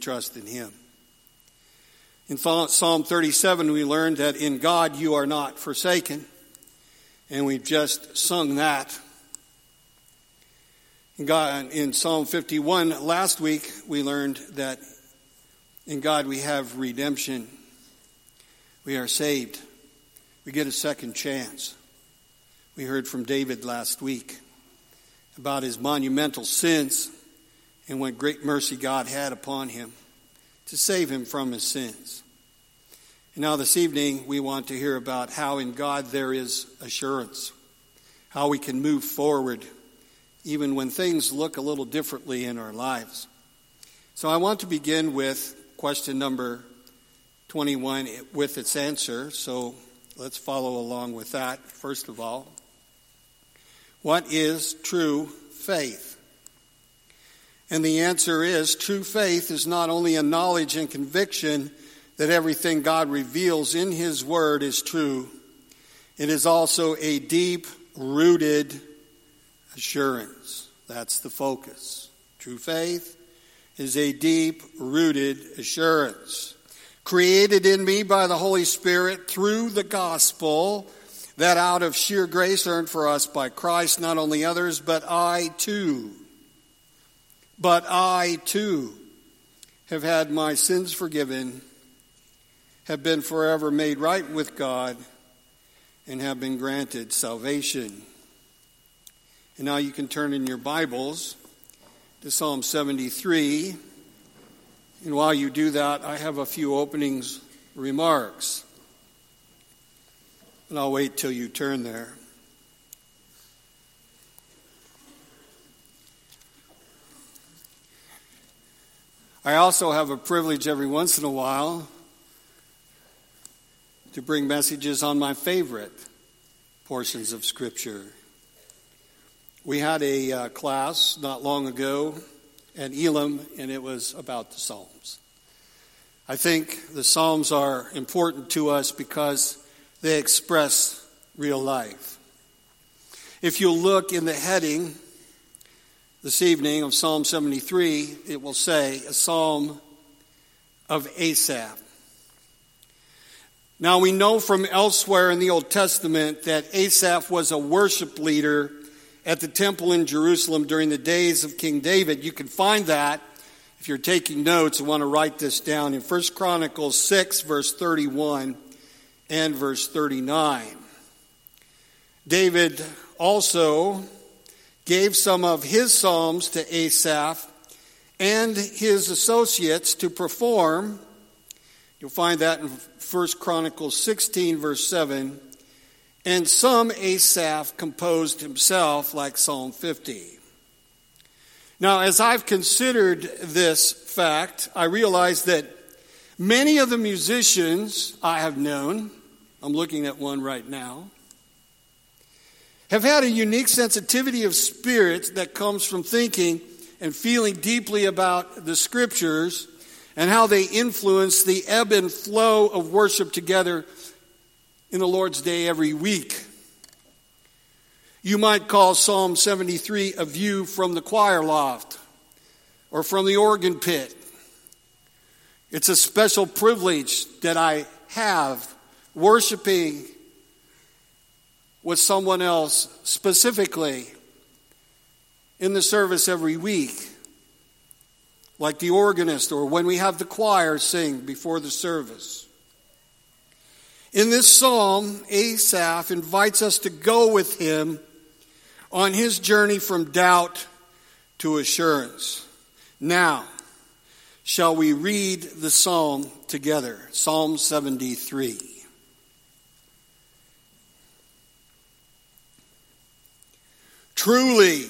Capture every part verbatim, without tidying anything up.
trust in him. In Psalm thirty-seven, we learned that in God you are not forsaken, and we've just sung that. In, God, in Psalm fifty-one, last week, we learned that in God we have redemption. We are saved. We get a second chance. We heard from David last week about his monumental sins and what great mercy God had upon him to save him from his sins. And now this evening we want to hear about how in God there is assurance, how we can move forward even when things look a little differently in our lives. So I want to begin with question number twenty-one with its answer. So let's follow along with that. First of all, what is true faith? And the answer is, true faith is not only a knowledge and conviction that everything God reveals in his word is true, it is also a deep-rooted assurance. That's the focus. True faith is a deep-rooted assurance, created in me by the Holy Spirit through the gospel, that out of sheer grace earned for us by Christ, not only others, but I too. But I too have had my sins forgiven, have been forever made right with God, and have been granted salvation. And now you can turn in your Bibles to Psalm seventy-three. And while you do that, I have a few openings remarks. And I'll wait till you turn there. I also have a privilege every once in a while to bring messages on my favorite portions of Scripture. We had a uh, class not long ago at Elam, and it was about the Psalms. I think the Psalms are important to us because they express real life. If you look in the heading this evening of Psalm seventy-three, it will say, a psalm of Asaph. Now we know from elsewhere in the Old Testament that Asaph was a worship leader at the temple in Jerusalem during the days of King David. You can find that if you're taking notes and want to write this down in First Chronicles six, verse thirty-one and verse thirty-nine. David also gave some of his psalms to Asaph and his associates to perform. You'll find that in First Chronicles sixteen, verse seven. And some Asaph composed himself, like Psalm fifty. Now, as I've considered this fact, I realize that many of the musicians I have known, I'm looking at one right now, have had a unique sensitivity of spirit that comes from thinking and feeling deeply about the Scriptures and how they influence the ebb and flow of worship together in the Lord's Day every week. You might call Psalm seventy-three a view from the choir loft or from the organ pit. It's a special privilege that I have worshiping with someone else specifically in the service every week, like the organist or when we have the choir sing before the service. In this psalm, Asaph invites us to go with him on his journey from doubt to assurance. Now, shall we read the psalm together? Psalm seventy-three. Truly,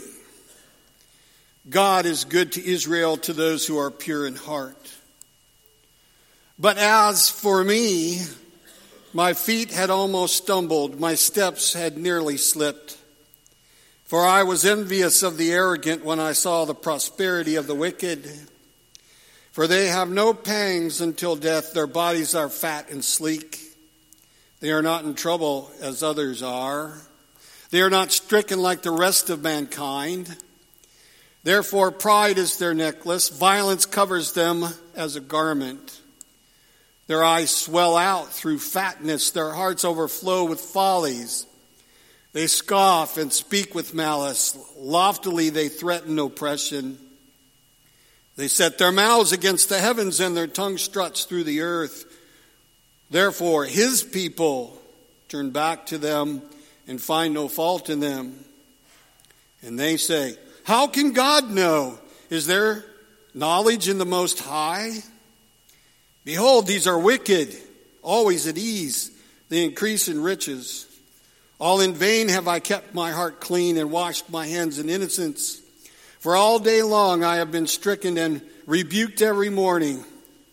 God is good to Israel, to those who are pure in heart. But as for me, my feet had almost stumbled, my steps had nearly slipped. For I was envious of the arrogant when I saw the prosperity of the wicked. For they have no pangs until death, their bodies are fat and sleek. They are not in trouble as others are. They are not stricken like the rest of mankind. Therefore pride is their necklace, violence covers them as a garment. Their eyes swell out through fatness, their hearts overflow with follies. They scoff and speak with malice, loftily they threaten oppression. They set their mouths against the heavens, and their tongue struts through the earth. Therefore his people turn back to them and find no fault in them. And they say, how can God know? Is there knowledge in the Most High? Behold, these are wicked, always at ease. They increase in riches. All in vain have I kept my heart clean and washed my hands in innocence. For all day long I have been stricken and rebuked every morning.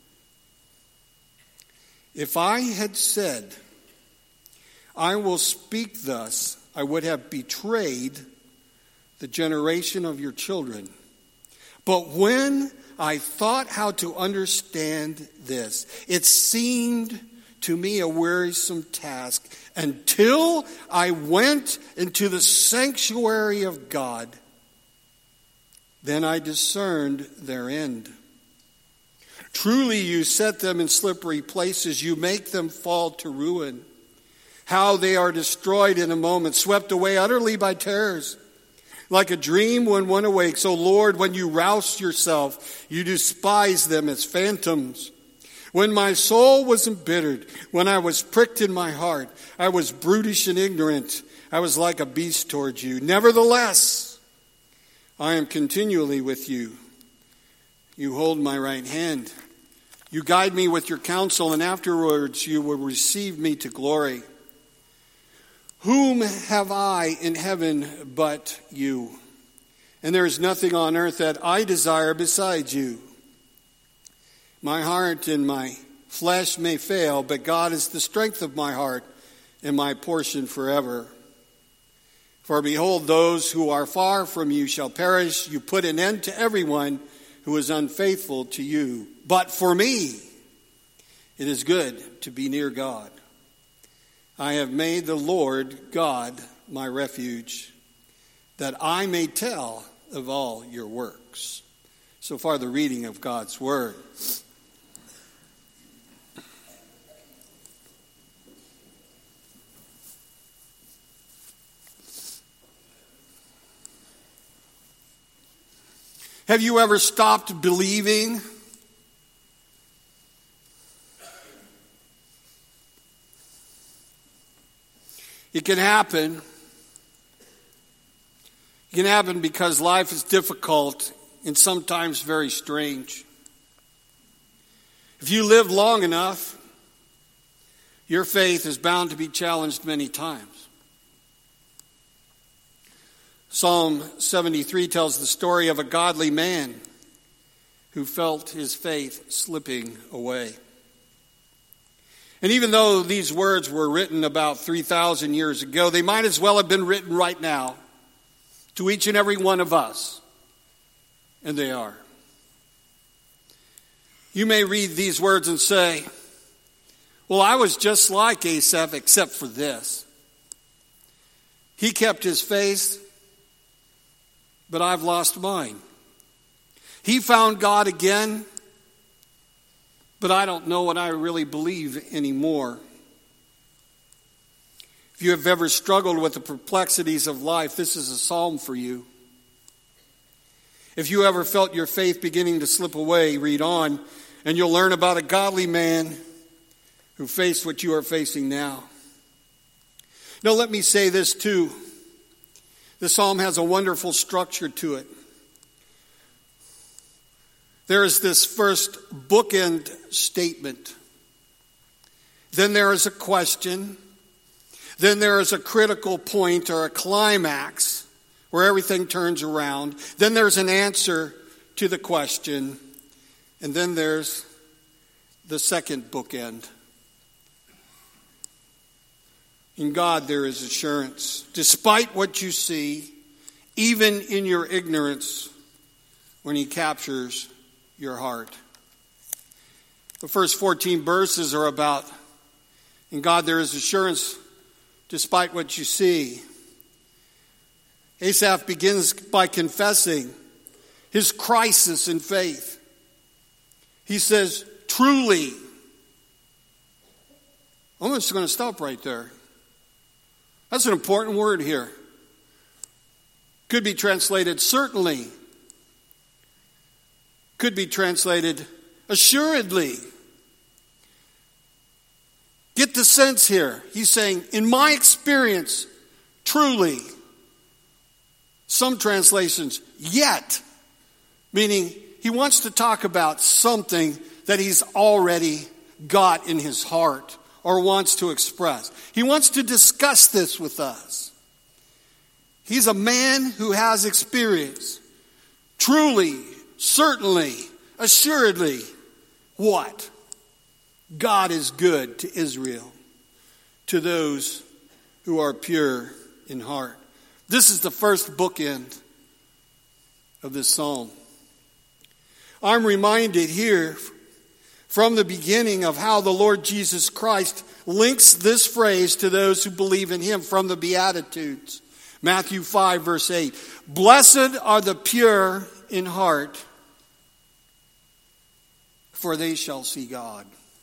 If I had said, I will speak thus, I would have betrayed the generation of your children. But when I thought how to understand this, it seemed to me a wearisome task until I went into the sanctuary of God. Then I discerned their end. Truly you set them in slippery places. You make them fall to ruin. How they are destroyed in a moment, swept away utterly by terrors. Like a dream when one awakes, O Lord, when you rouse yourself, you despise them as phantoms. When my soul was embittered, when I was pricked in my heart, I was brutish and ignorant. I was like a beast towards you. Nevertheless, I am continually with you. You hold my right hand. You guide me with your counsel, and afterwards you will receive me to glory. Whom have I in heaven but you? And there is nothing on earth that I desire besides you. My heart and my flesh may fail, but God is the strength of my heart and my portion forever. For behold, those who are far from you shall perish. You put an end to everyone who is unfaithful to you. But for me, it is good to be near God. I have made the Lord God my refuge, that I may tell of all your works. So far, the reading of God's word. Have you ever stopped believing? It can happen. It can happen because life is difficult and sometimes very strange. If you live long enough, your faith is bound to be challenged many times. Psalm seventy-three tells the story of a godly man who felt his faith slipping away. And even though these words were written about three thousand years ago, they might as well have been written right now to each and every one of us. And they are. You may read these words and say, well, I was just like Asaph except for this. He kept his faith, but I've lost mine. He found God again, but I don't know what I really believe anymore. If you have ever struggled with the perplexities of life, this is a psalm for you. If you ever felt your faith beginning to slip away, read on, and you'll learn about a godly man who faced what you are facing now. Now, let me say this too. The psalm has a wonderful structure to it. There is this first bookend statement. Then there is a question. Then there is a critical point or a climax where everything turns around. Then there's an answer to the question. And then there's the second bookend. In God there is assurance. Despite what you see, even in your ignorance, when He captures your heart. The first fourteen verses are about, in God there is assurance despite what you see. Asaph begins by confessing his crisis in faith. He says, truly. I'm just going to stop right there. That's an important word here. Could be translated certainly. Could be translated assuredly. Get the sense here. He's saying, in my experience, truly. Some translations, yet. Meaning, he wants to talk about something that he's already got in his heart or wants to express. He wants to discuss this with us. He's a man who has experience. Truly, certainly, assuredly, what? God is good to Israel, to those who are pure in heart. This is the first bookend of this psalm. I'm reminded here from the beginning of how the Lord Jesus Christ links this phrase to those who believe in him from the Beatitudes. Matthew five, verse eight. Blessed are the pure in heart, for they shall see God.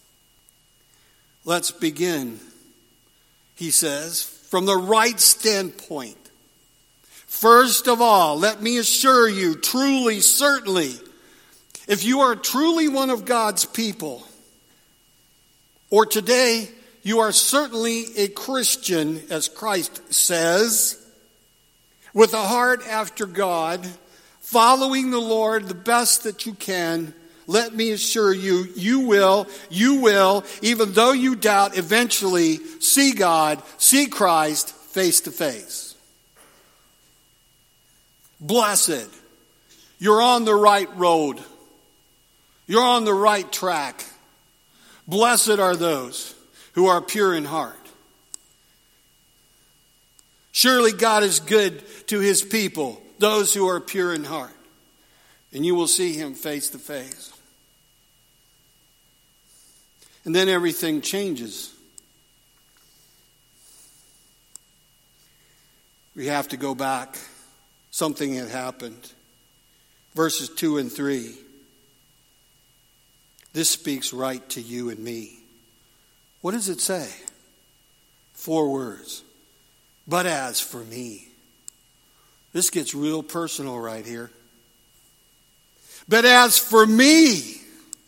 Let's begin, he says, from the right standpoint. First of all, let me assure you, truly, certainly, if you are truly one of God's people, or today you are certainly a Christian, as Christ says, with a heart after God, following the Lord the best that you can, let me assure you, you will, you will, even though you doubt, eventually see God, see Christ face to face. Blessed. You're on the right road. You're on the right track. Blessed are those who are pure in heart. Surely God is good to his people, those who are pure in heart. And you will see him face to face. And then everything changes. We have to go back. Something had happened. Verses two and three. This speaks right to you and me. What does it say? Four words. But as for me. This gets real personal right here. But as for me.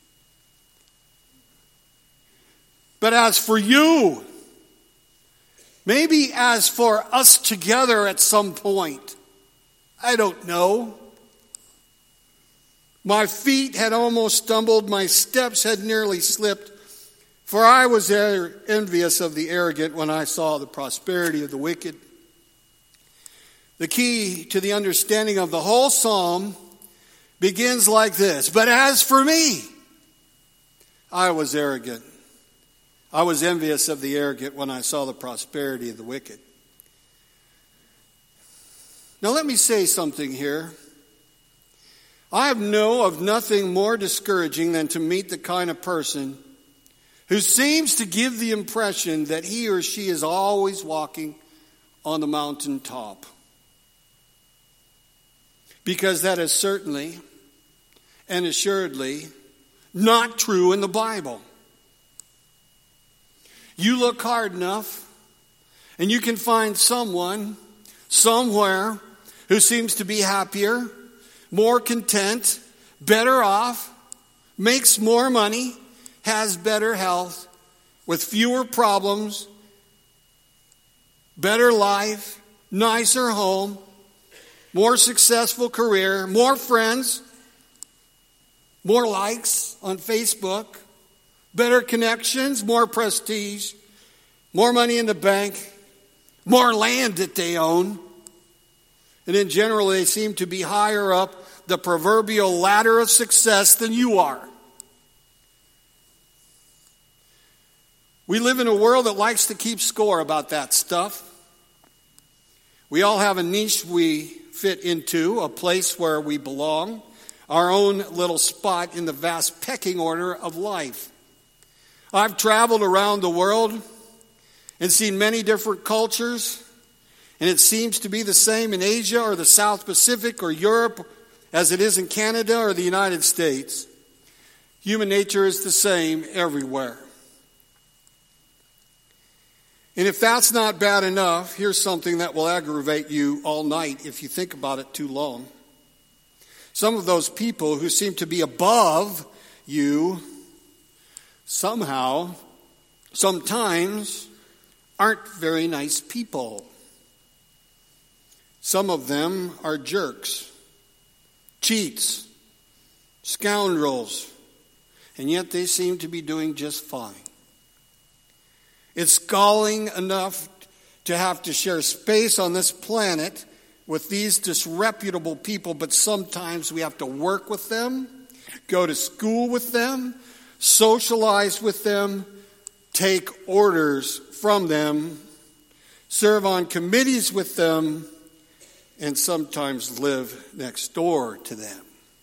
But as for you. Maybe as for us together at some point. I don't know. My feet had almost stumbled. My steps had nearly slipped. For I was envious of the arrogant when I saw the prosperity of the wicked. The key to the understanding of the whole psalm begins like this. But as for me, I was arrogant. I was envious of the arrogant when I saw the prosperity of the wicked. Now let me say something here. I know of nothing more discouraging than to meet the kind of person who seems to give the impression that he or she is always walking on the mountaintop. Because that is certainly and assuredly not true in the Bible. You look hard enough and you can find someone somewhere who seems to be happier, more content, better off, makes more money, has better health, with fewer problems, better life, nicer home, more successful career, more friends, more likes on Facebook, better connections, more prestige, more money in the bank, more land that they own. And in general, they seem to be higher up the proverbial ladder of success than you are. We live in a world that likes to keep score about that stuff. We all have a niche we fit into, a place where we belong, our own little spot in the vast pecking order of life. I've traveled around the world and seen many different cultures, and it seems to be the same in Asia or the South Pacific or Europe as it is in Canada or the United States. Human nature is the same everywhere. And if that's not bad enough, here's something that will aggravate you all night if you think about it too long. Some of those people who seem to be above you somehow, sometimes, aren't very nice people. Some of them are jerks, cheats, scoundrels, and yet they seem to be doing just fine. It's galling enough to have to share space on this planet with these disreputable people, but sometimes we have to work with them, go to school with them, socialize with them, take orders from them, serve on committees with them, and sometimes live next door to them.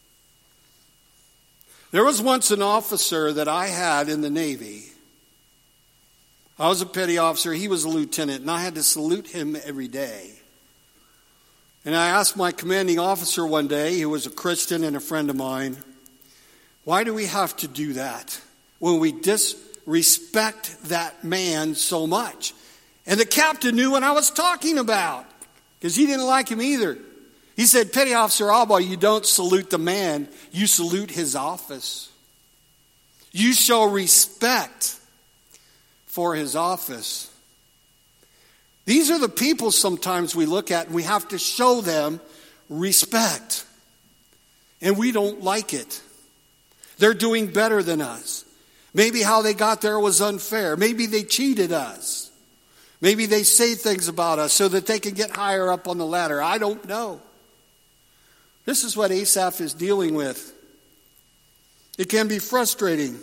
There was once an officer that I had in the Navy. I was a petty officer, he was a lieutenant, and I had to salute him every day. And I asked my commanding officer one day, who was a Christian and a friend of mine, why do we have to do that when we disrespect that man so much? And the captain knew what I was talking about, because he didn't like him either. He said, Petty Officer Albaugh, you don't salute the man, you salute his office. You show respect for his office. These are the people sometimes we look at and we have to show them respect. And we don't like it. They're doing better than us. Maybe how they got there was unfair. Maybe they cheated us. Maybe they say things about us so that they can get higher up on the ladder. I don't know. This is what Asaph is dealing with. It can be frustrating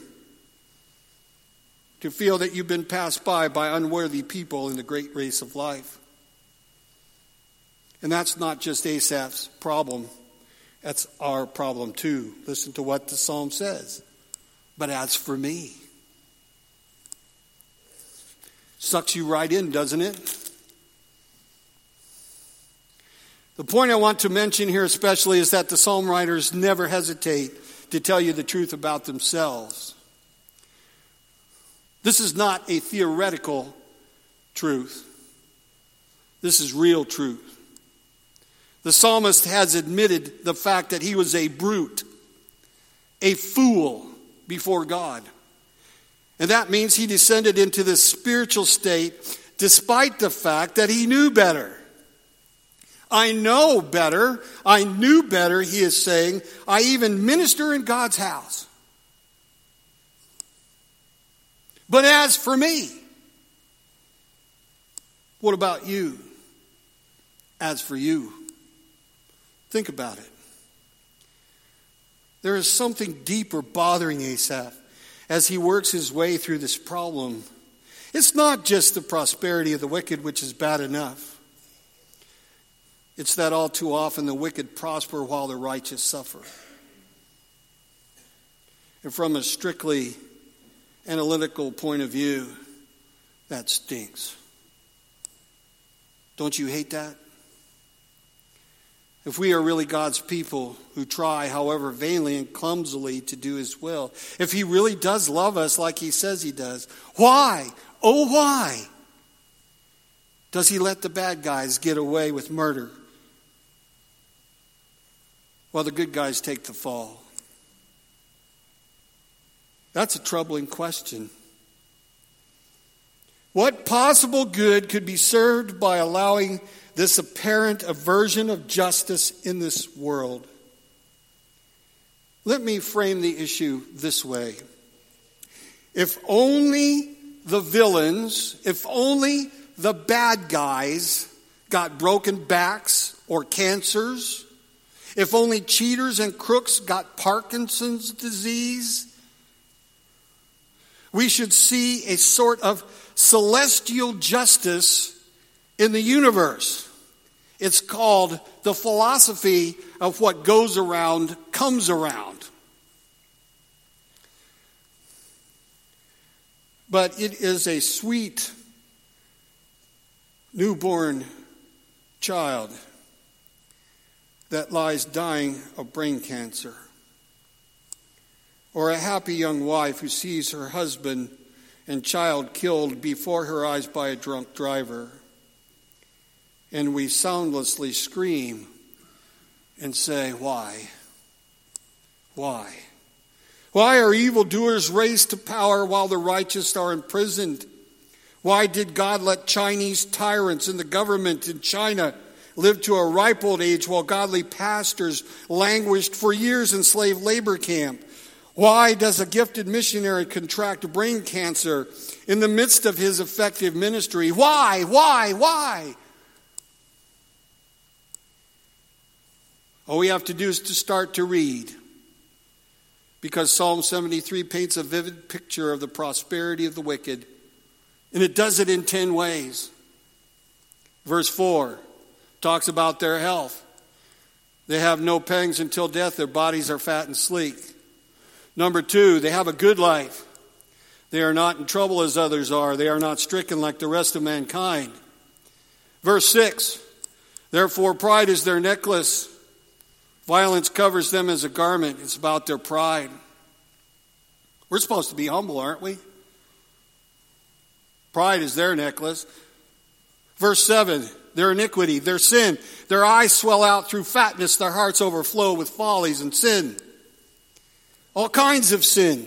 to feel that you've been passed by by unworthy people in the great race of life. And that's not just Asaph's problem. That's our problem too. Listen to what the psalm says. But as for me, sucks you right in, doesn't it? The point I want to mention here especially is that the psalm writers never hesitate to tell you the truth about themselves. This is not a theoretical truth. This is real truth. The psalmist has admitted the fact that he was a brute, a fool before God. And that means he descended into this spiritual state despite the fact that he knew better. I know better. I knew better, he is saying. I even minister in God's house. But as for me, what about you? As for you, think about it. There is something deeper bothering Asaph as he works his way through this problem. It's not just the prosperity of the wicked, which is bad enough. It's that all too often the wicked prosper while the righteous suffer. And from a strictly analytical point of view, that stinks. Don't you hate that? If we are really God's people who try, however vainly and clumsily, to do his will, if he really does love us like he says he does, why, oh why, does he let the bad guys get away with murder while the good guys take the fall? That's a troubling question. What possible good could be served by allowing this apparent aversion of justice in this world? Let me frame the issue this way. If only the villains, if only the bad guys got broken backs or cancers, if only cheaters and crooks got Parkinson's disease, we should see a sort of celestial justice in the universe. It's called the philosophy of what goes around comes around. But it is a sweet newborn child that lies dying of brain cancer. Or a happy young wife who sees her husband and child killed before her eyes by a drunk driver. And we soundlessly scream and say, why? Why? Why are evildoers raised to power while the righteous are imprisoned? Why did God let Chinese tyrants in the government in China live to a ripe old age while godly pastors languished for years in slave labor camp? Why does a gifted missionary contract brain cancer in the midst of his effective ministry? Why? Why? Why? All we have to do is to start to read. Because Psalm seventy-three paints a vivid picture of the prosperity of the wicked. And it does it in ten ways. Verse four talks about their health. They have no pangs until death. Their bodies are fat and sleek. Number two, they have a good life. They are not in trouble as others are. They are not stricken like the rest of mankind. Verse six, therefore pride is their necklace. Violence covers them as a garment. It's about their pride. We're supposed to be humble, aren't we? Pride is their necklace. Verse seven, their iniquity, their sin. Their eyes swell out through fatness. Their hearts overflow with follies and sin. All kinds of sin.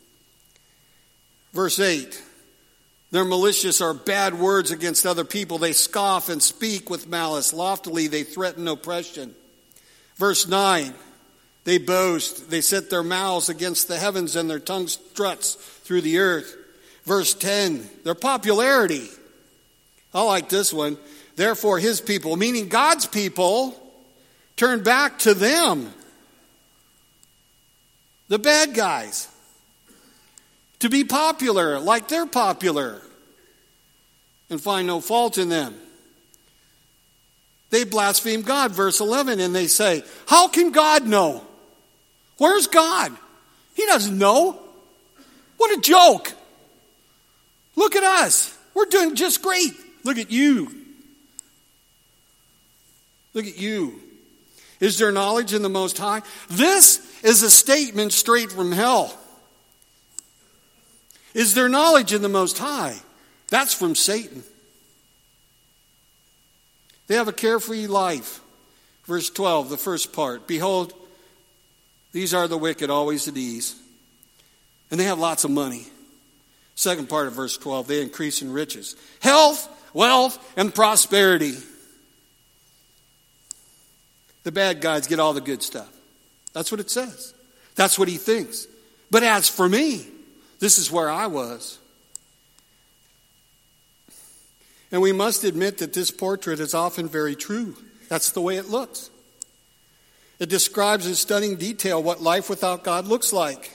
Verse eight, their malicious are bad words against other people. They scoff and speak with malice. Loftily they threaten oppression. Verse nine, they boast. They set their mouths against the heavens and their tongue struts through the earth. Verse ten, their popularity. I like this one. Therefore his people, meaning God's people, turn back to them. The bad guys. To be popular like they're popular. And find no fault in them. They blaspheme God, verse eleven, and they say, how can God know? Where's God? He doesn't know. What a joke. Look at us. We're doing just great. Look at you. Look at you. Is there knowledge in the Most High? This is a statement straight from hell. Is there knowledge in the Most High? That's from Satan. They have a carefree life. Verse twelve, the first part. Behold, these are the wicked, always at ease. And they have lots of money. Second part of verse twelve, they increase in riches. Health, wealth, and prosperity. The bad guys get all the good stuff. That's what it says. That's what he thinks. But as for me, this is where I was. And we must admit that this portrait is often very true. That's the way it looks. It describes in stunning detail what life without God looks like.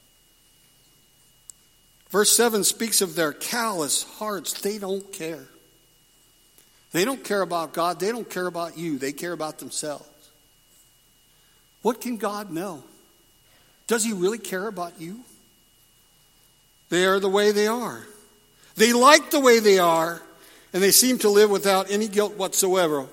Verse seven speaks of their callous hearts. They don't care. They don't care about God. They don't care about you. They care about themselves. What can God know? Does he really care about you? They are the way they are. They like the way they are. And they seem to live without any guilt whatsoever.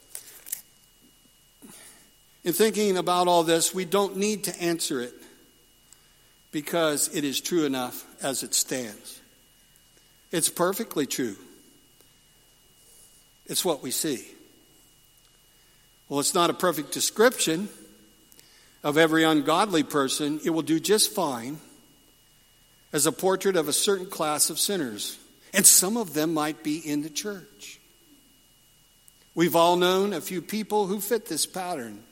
In thinking about all this, we don't need to answer it because it is true enough as it stands. It's perfectly true. It's what we see. Well, it's not a perfect description of every ungodly person. It will do just fine as a portrait of a certain class of sinners. And some of them might be in the church. We've all known a few people who fit this pattern.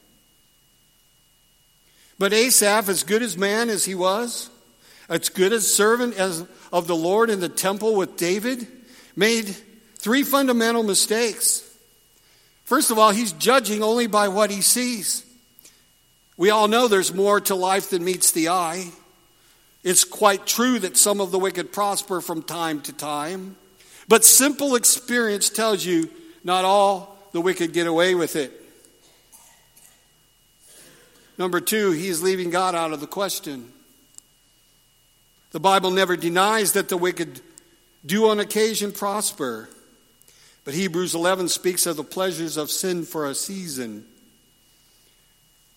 But Asaph, as good as man as he was, as good as servant as of the Lord in the temple with David, made three fundamental mistakes. First of all, he's judging only by what he sees. We all know there's more to life than meets the eye. It's quite true that some of the wicked prosper from time to time. But simple experience tells you not all the wicked get away with it. Number two, he's leaving God out of the question. The Bible never denies that the wicked do on occasion prosper. But Hebrews eleven speaks of the pleasures of sin for a season.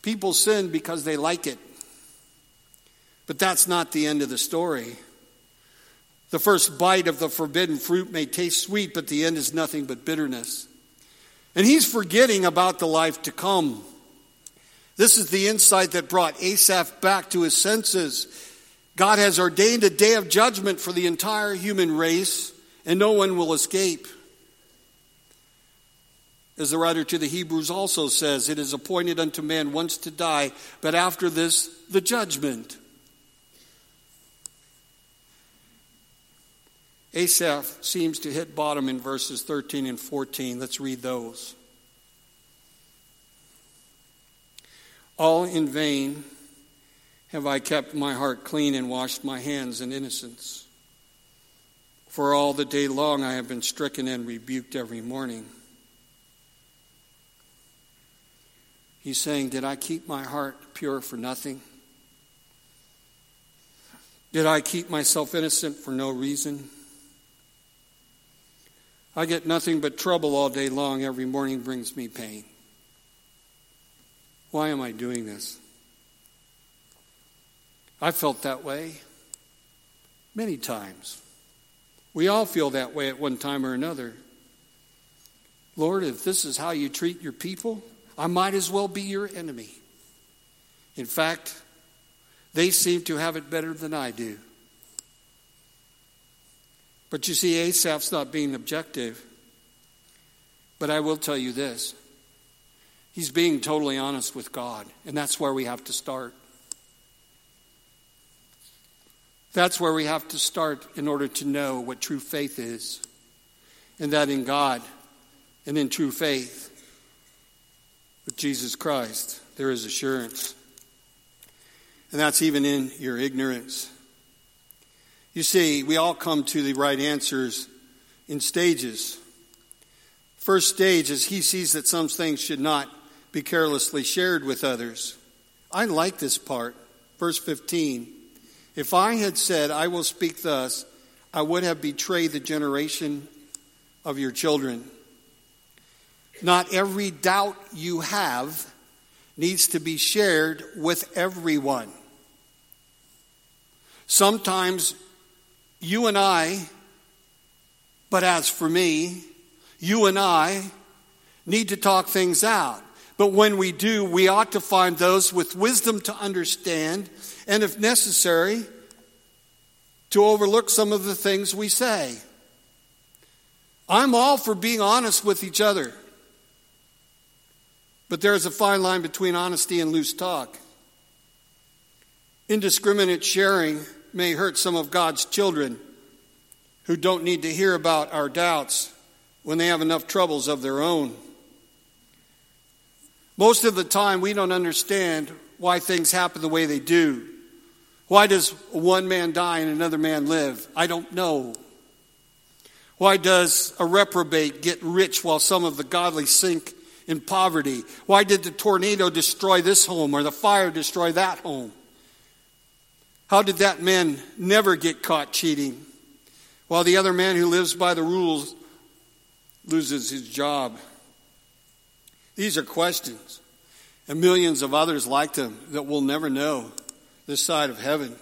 People sin because they like it. But that's not the end of the story. The first bite of the forbidden fruit may taste sweet, but the end is nothing but bitterness. And he's forgetting about the life to come. This is the insight that brought Asaph back to his senses. God has ordained a day of judgment for the entire human race, and no one will escape. As the writer to the Hebrews also says, it is appointed unto man once to die, but after this, the judgment. Asaph seems to hit bottom in verses thirteen and fourteen. Let's read those. All in vain have I kept my heart clean and washed my hands in innocence. For all the day long I have been stricken and rebuked every morning. He's saying, did I keep my heart pure for nothing? Did I keep myself innocent for no reason? I get nothing but trouble all day long. Every morning brings me pain. Why am I doing this? I felt that way many times. We all feel that way at one time or another. Lord, if this is how you treat your people, I might as well be your enemy. In fact, they seem to have it better than I do. But you see, Asaph's not being objective. But I will tell you this. He's being totally honest with God. And that's where we have to start. That's where we have to start in order to know what true faith is. And that in God and in true faith with Jesus Christ, there is assurance. And that's even in your ignorance. You see, we all come to the right answers in stages. First stage is he sees that some things should not be carelessly shared with others. I like this part. Verse fifteen. If I had said, I will speak thus, I would have betrayed the generation of your children. Not every doubt you have needs to be shared with everyone. Sometimes you and I, but as for me, you and I need to talk things out. But when we do, we ought to find those with wisdom to understand, and if necessary, to overlook some of the things we say. I'm all for being honest with each other. But there's a fine line between honesty and loose talk. Indiscriminate sharing may hurt some of God's children who don't need to hear about our doubts when they have enough troubles of their own. Most of the time, we don't understand why things happen the way they do. Why does one man die and another man live? I don't know. Why does a reprobate get rich while some of the godly sink in poverty? Why did the tornado destroy this home or the fire destroy that home? How did that man never get caught cheating, while the other man who lives by the rules loses his job? These are questions, and millions of others like them that we'll never know this side of heaven.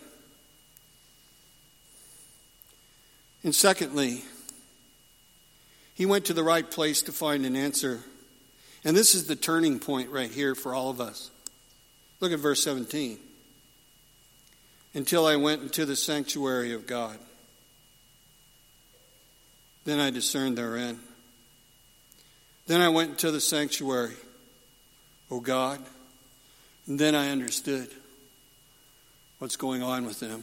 And secondly, he went to the right place to find an answer. And this is the turning point right here for all of us. Look at verse seventeen. Until I went into the sanctuary of God. Then I discerned therein. Then I went into the sanctuary, O God, and then I understood what's going on with them.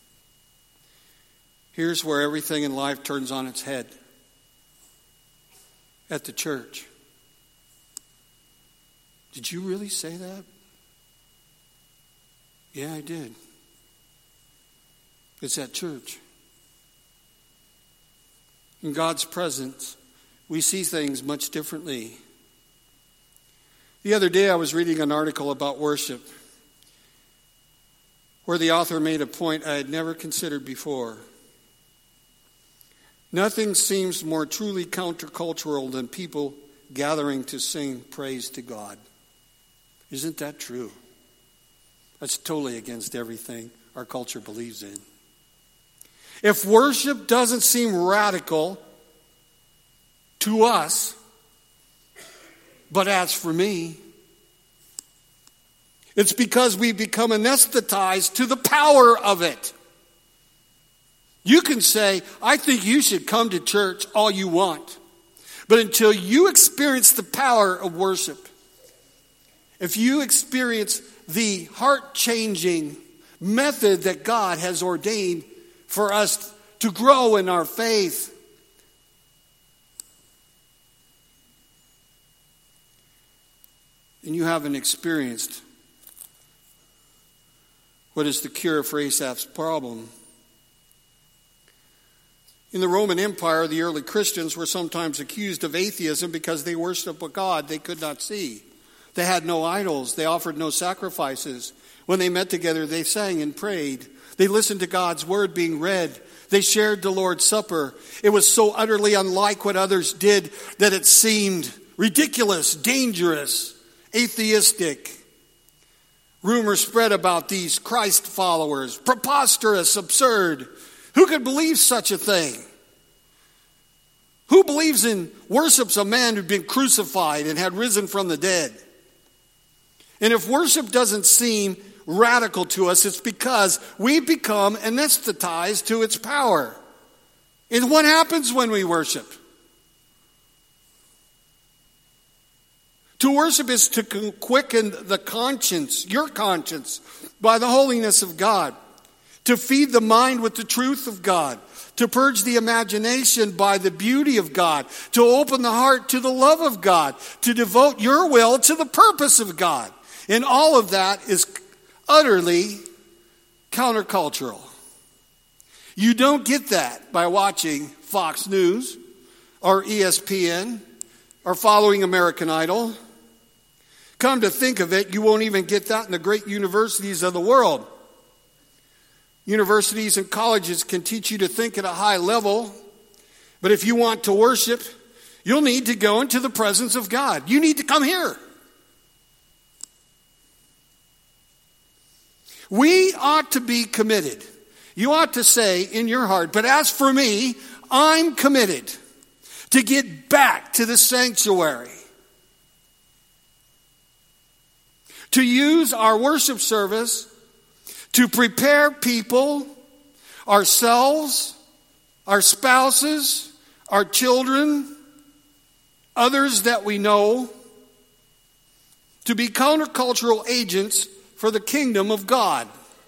Here's where everything in life turns on its head. At the church. Did you really say that? Yeah, I did. It's at church. In God's presence, we see things much differently. The other day I was reading an article about worship where the author made a point I had never considered before. Nothing seems more truly countercultural than people gathering to sing praise to God. Isn't that true? That's totally against everything our culture believes in. If worship doesn't seem radical to us, but as for me, it's because we become anesthetized to the power of it. You can say, I think you should come to church all you want. But until you experience the power of worship, if you experience the heart-changing method that God has ordained for us to grow in our faith, and you haven't experienced what is the cure for Asaph's problem. In the Roman Empire, the early Christians were sometimes accused of atheism because they worshiped a God they could not see. They had no idols. They offered no sacrifices. When they met together, they sang and prayed. They listened to God's word being read. They shared the Lord's Supper. It was so utterly unlike what others did that it seemed ridiculous, dangerous, atheistic. Rumors spread about these Christ followers. Preposterous, absurd. Who could believe such a thing? Who believes in, worships a man who'd been crucified and had risen from the dead? And if worship doesn't seem radical to us, it's because we become anesthetized to its power. And what happens when we worship? To worship is to quicken the conscience, your conscience, by the holiness of God. To feed the mind with the truth of God. To purge the imagination by the beauty of God. To open the heart to the love of God. To devote your will to the purpose of God. And all of that is utterly countercultural. You don't get that by watching Fox News or E S P N or following American Idol. Come to think of it, you won't even get that in the great universities of the world. Universities and colleges can teach you to think at a high level, but if you want to worship, you'll need to go into the presence of God. You need to come here. We ought to be committed. You ought to say in your heart, but as for me, I'm committed to get back to the sanctuary. To use our worship service to prepare people, ourselves, our spouses, our children, others that we know, to be countercultural agents for the kingdom of God.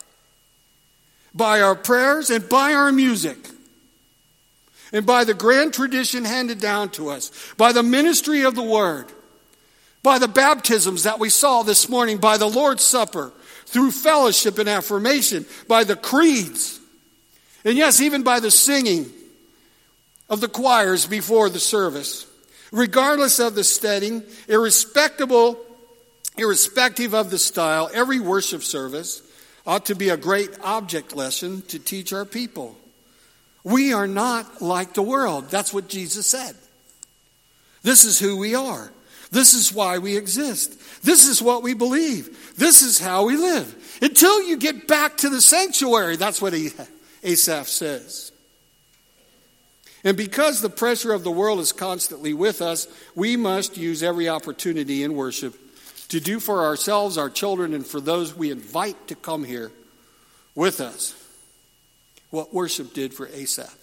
By our prayers and by our music. And by the grand tradition handed down to us. By the ministry of the word. By the baptisms that we saw this morning. By the Lord's Supper. Through fellowship and affirmation. By the creeds. And yes, even by the singing of the choirs before the service. Regardless of the setting, irrespectable, irrespective of the style, every worship service ought to be a great object lesson to teach our people. We are not like the world. That's what Jesus said. This is who we are. This is why we exist. This is what we believe. This is how we live. Until you get back to the sanctuary. That's what Asaph says. And because the pressure of the world is constantly with us, we must use every opportunity in worship to do for ourselves, our children, and for those we invite to come here with us what worship did for Asaph.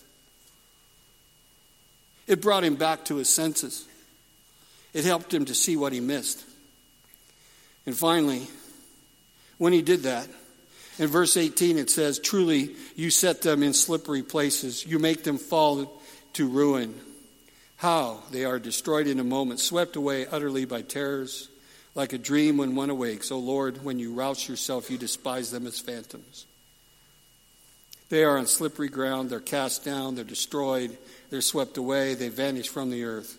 It brought him back to his senses. It helped him to see what he missed. And finally, when he did that, in verse eighteen it says, "Truly you set them in slippery places. You make them fall to ruin. How they are destroyed in a moment, swept away utterly by terrors, like a dream when one awakes. O Lord, when you rouse yourself, you despise them as phantoms." They are on slippery ground. They're cast down. They're destroyed. They're swept away. They vanish from the earth.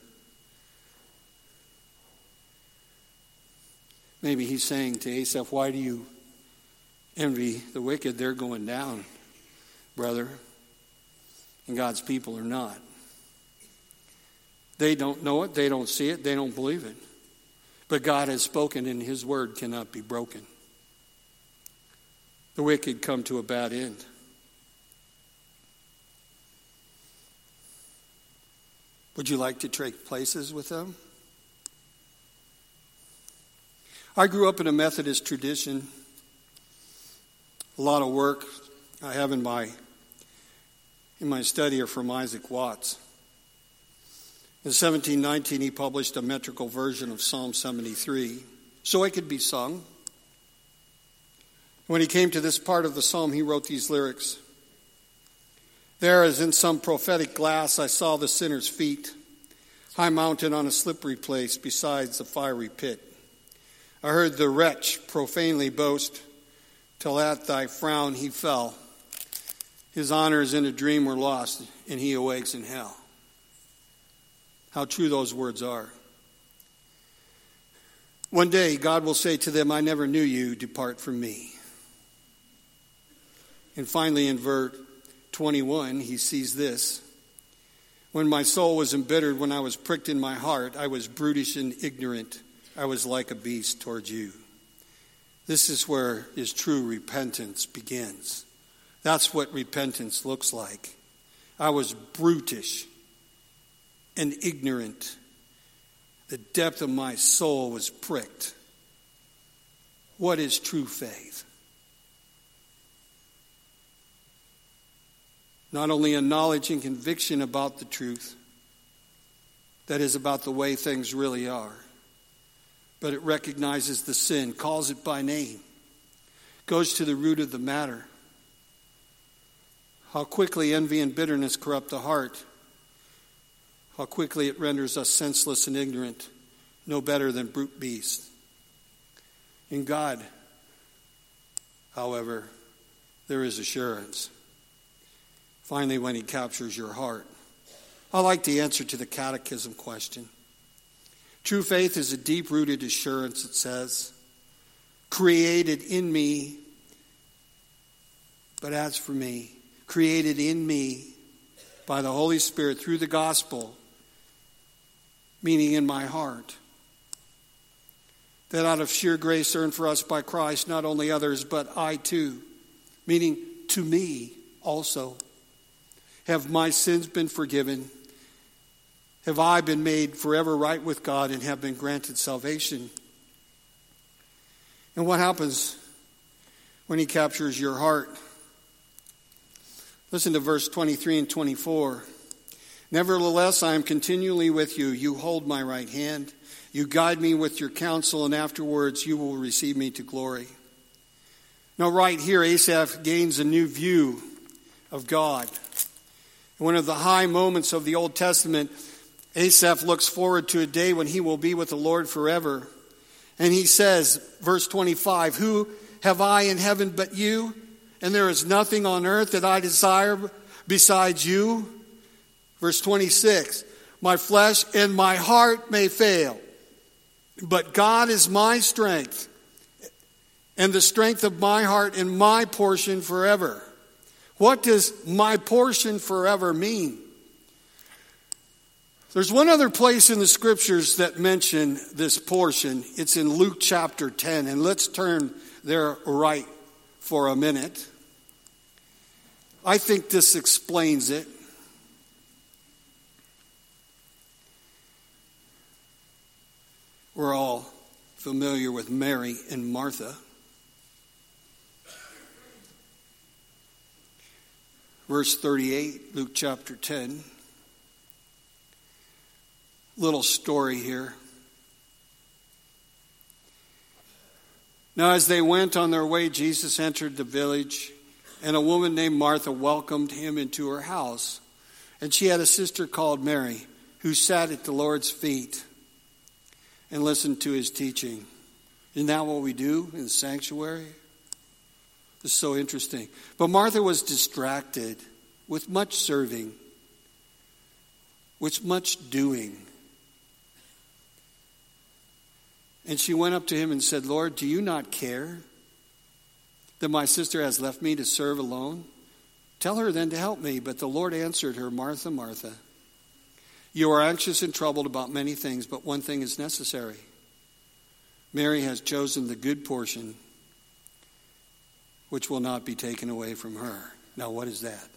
Maybe he's saying to Asaph, why do you envy the wicked? They're going down, brother. And God's people are not. They don't know it. They don't see it. They don't believe it. But God has spoken, and his word cannot be broken. The wicked come to a bad end. Would you like to trade places with them? I grew up in a Methodist tradition. A lot of work I have in my in my study are from Isaac Watts. In seventeen nineteen, he published a metrical version of Psalm seventy-three, so it could be sung. When he came to this part of the psalm, he wrote these lyrics. There, as in some prophetic glass, I saw the sinner's feet, high mounted on a slippery place besides the fiery pit. I heard the wretch profanely boast, till at thy frown he fell. His honors in a dream were lost, and he awakes in hell. How true those words are. One day, God will say to them, I never knew you, depart from me. And finally, in verse twenty-one, he sees this. When my soul was embittered, when I was pricked in my heart, I was brutish and ignorant. I was like a beast towards you. This is where his true repentance begins. That's what repentance looks like. I was brutish and ignorant. The depth of my soul was pricked. What is true faith? Not only a knowledge and conviction about the truth, that is about the way things really are, but it recognizes the sin, calls it by name, goes to the root of the matter. How quickly envy and bitterness corrupt the heart. How quickly it renders us senseless and ignorant, no better than brute beasts. In God, however, there is assurance. Finally, when he captures your heart. I like the answer to the catechism question. True faith is a deep-rooted assurance, it says, created in me, but as for me, created in me by the Holy Spirit through the gospel, meaning in my heart, that out of sheer grace earned for us by Christ, not only others, but I too, meaning to me also, have my sins been forgiven? Have I been made forever right with God and have been granted salvation? And what happens when he captures your heart? Listen to verse twenty-three and twenty-four. Nevertheless, I am continually with you. You hold my right hand. You guide me with your counsel, and afterwards you will receive me to glory. Now, right here, Asaph gains a new view of God. One of the high moments of the Old Testament, Asaph looks forward to a day when he will be with the Lord forever. And he says, verse twenty-five, who have I in heaven but you? And there is nothing on earth that I desire besides you. Verse twenty-six, my flesh and my heart may fail, but God is my strength and the strength of my heart and my portion forever. What does my portion forever mean? There's one other place in the scriptures that mention this portion. It's in Luke chapter ten, and let's turn there right for a minute. I think this explains it. We're all familiar with Mary and Martha. Verse thirty-eight, Luke chapter ten. Little story here. Now, as they went on their way, Jesus entered the village, and a woman named Martha welcomed him into her house. And she had a sister called Mary, who sat at the Lord's feet and listened to his teaching. Isn't that what we do in the sanctuary? It's so interesting. But Martha was distracted with much serving, with much doing. And she went up to him and said, Lord, do you not care that my sister has left me to serve alone? Tell her then to help me. But the Lord answered her, Martha, Martha, you are anxious and troubled about many things, but one thing is necessary. Mary has chosen the good portion, which will not be taken away from her. Now, what is that?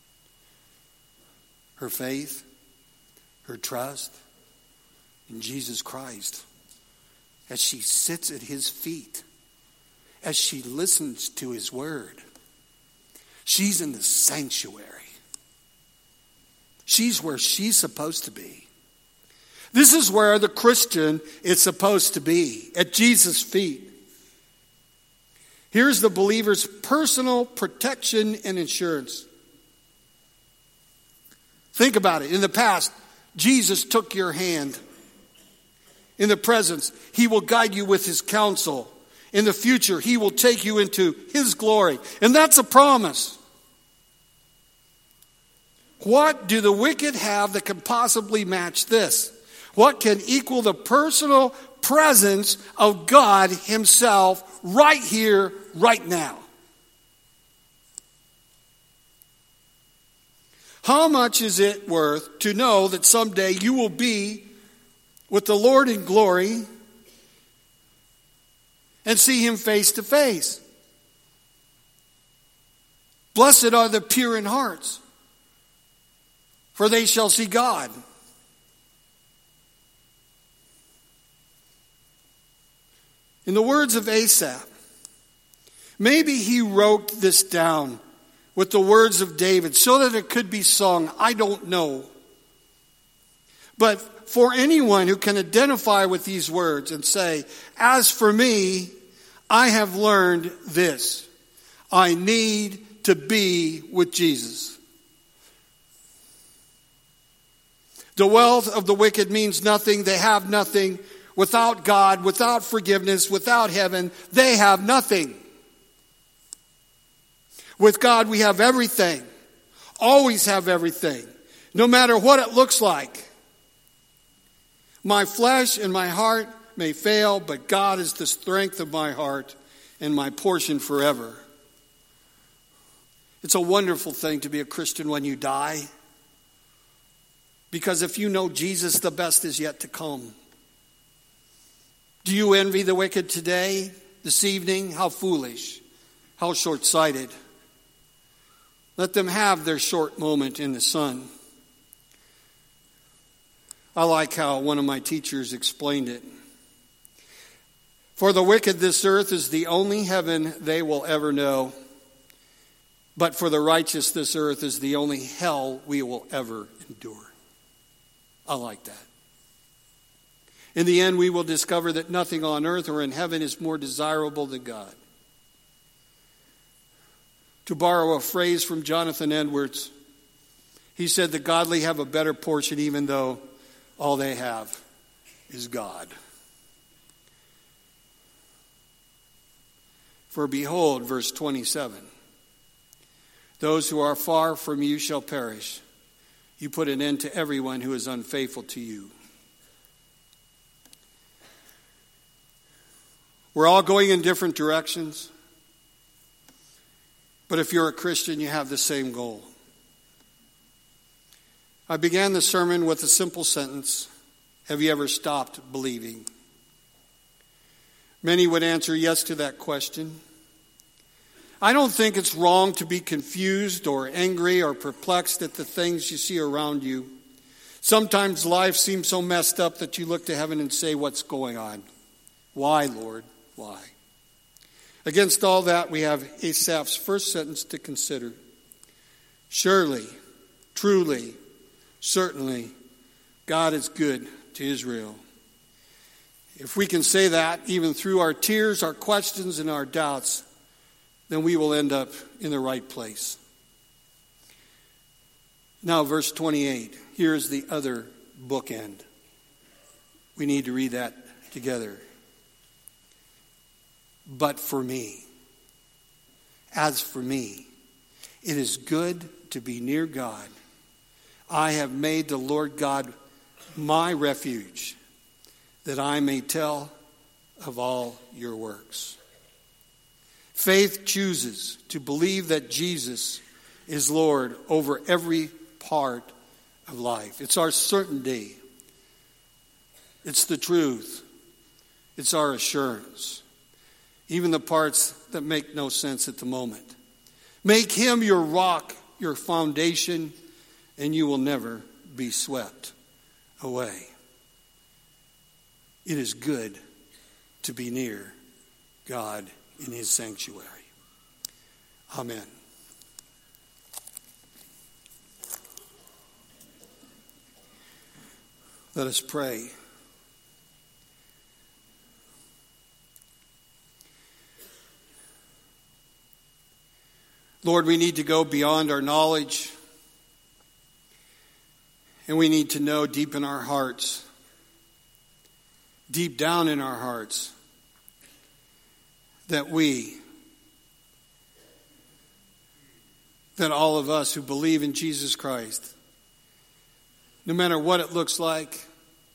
Her faith, her trust in Jesus Christ, as she sits at his feet, as she listens to his word. She's in the sanctuary. She's where she's supposed to be. This is where the Christian is supposed to be, at Jesus' feet. Here's the believer's personal protection and insurance. Think about it. In the past, Jesus took your hand. In the present, he will guide you with his counsel. In the future, he will take you into his glory. And that's a promise. What do the wicked have that can possibly match this? What can equal the personal presence of God himself right here, right now? How much is it worth to know that someday you will be with the Lord in glory and see him face to face? Blessed are the pure in hearts, for they shall see God. In the words of Asaph, maybe he wrote this down with the words of David so that it could be sung. I don't know. But for anyone who can identify with these words and say, as for me, I have learned this. I need to be with Jesus. The wealth of the wicked means nothing. They have nothing. Without God, without forgiveness, without heaven, they have nothing. With God, we have everything. Always have everything. No matter what it looks like. My flesh and my heart may fail, but God is the strength of my heart and my portion forever. It's a wonderful thing to be a Christian when you die. Because if you know Jesus, the best is yet to come. Do you envy the wicked today, this evening? How foolish, how short-sighted. Let them have their short moment in the sun. I like how one of my teachers explained it. For the wicked, this earth is the only heaven they will ever know. But for the righteous, this earth is the only hell we will ever endure. I like that. In the end, we will discover that nothing on earth or in heaven is more desirable than God. To borrow a phrase from Jonathan Edwards, he said, the godly have a better portion even though all they have is God. For behold, verse twenty-seven, those who are far from you shall perish. You put an end to everyone who is unfaithful to you. We're all going in different directions. But if you're a Christian, you have the same goal. I began the sermon with a simple sentence. Have you ever stopped believing? Many would answer yes to that question. I don't think it's wrong to be confused or angry or perplexed at the things you see around you. Sometimes life seems so messed up that you look to heaven and say, what's going on? Why, Lord? Why? Against all that, we have Asaph's first sentence to consider. Surely, truly, certainly, God is good to Israel. If we can say that, even through our tears, our questions, and our doubts, then we will end up in the right place. Now, verse twenty-eight. Here's the other bookend. We need to read that together. But for me, as for me, it is good to be near God. I have made the Lord God my refuge, that I may tell of all your works. Faith chooses to believe that Jesus is Lord over every part of life. It's our certainty. It's the truth. It's our assurance. Even the parts that make no sense at the moment. Make him your rock, your foundation, and you will never be swept away. It is good to be near God in his sanctuary. Amen. Let us pray. Lord, we need to go beyond our knowledge, and we need to know deep in our hearts, deep down in our hearts, that we, that all of us who believe in Jesus Christ, no matter what it looks like,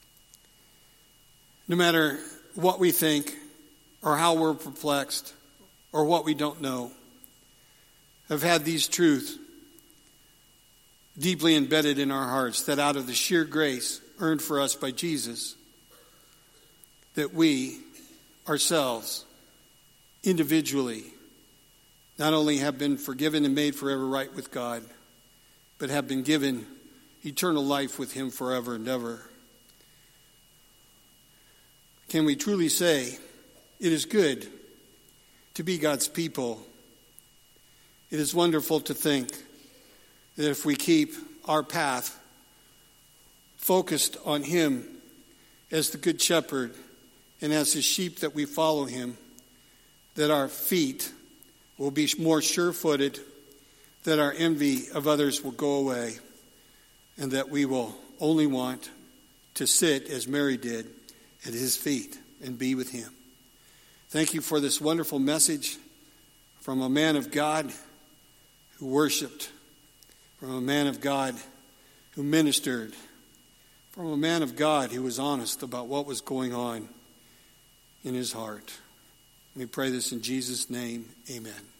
no matter what we think or how we're perplexed or what we don't know, have had these truths deeply embedded in our hearts, that out of the sheer grace earned for us by Jesus, that we ourselves individually not only have been forgiven and made forever right with God, but have been given eternal life with him forever and ever. Can we truly say it is good to be God's people? It is wonderful to think that if we keep our path focused on him as the good shepherd and as his sheep that we follow him, that our feet will be more sure-footed, that our envy of others will go away, and that we will only want to sit, as Mary did, at his feet and be with him. Thank you for this wonderful message from a man of God who worshiped, from a man of God who ministered, from a man of God who was honest about what was going on in his heart. We pray this in Jesus' name. Amen.